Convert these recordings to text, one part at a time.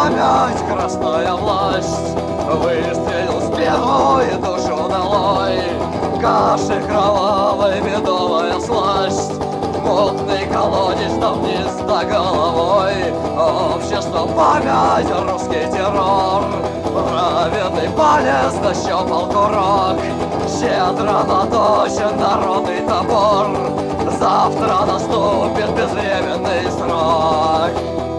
память, красная власть выстрелил в спину и душу долой. Каши кровавой, медовая сласть, мутный колодец там вниз до головой. Общество память, русский террор, праведный палец нащупал курок. Щедро наточен народный топор, завтра наступит безвременный срок.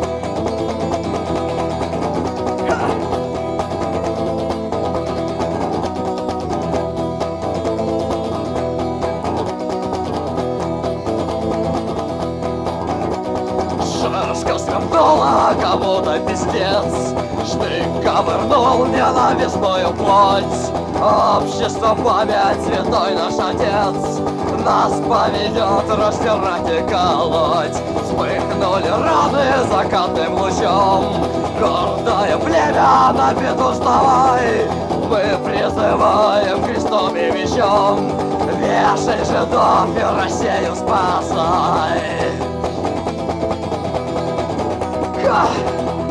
Шашка свернула кому-то пиздец, штык ковырнул ненавистную плоть. Общество память, святой наш отец, нас поведет растирать и колоть. Вспыхнули раны закатным лучом, гордое племя на беду вставай. Мы призываем крестом и мечом, вешай жидов и Россию спасай.